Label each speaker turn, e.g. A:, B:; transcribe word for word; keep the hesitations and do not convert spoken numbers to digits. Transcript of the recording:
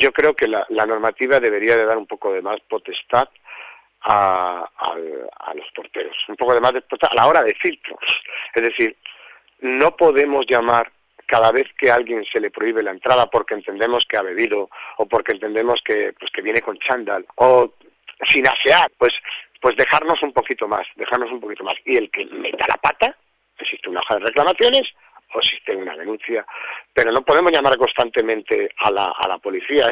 A: yo creo que la, la normativa debería de dar un poco de más potestad a, a, a los porteros, un poco de más de potestad a la hora de filtros. Es decir, no podemos llamar cada vez que a alguien se le prohíbe la entrada porque entendemos que ha bebido o porque entendemos que pues que viene con chándal o sin asear, pues pues dejarnos un poquito más, dejarnos un poquito más. Y el que meta la pata, existe una hoja de reclamaciones o existe una denuncia, pero no podemos llamar constantemente a la a la policía.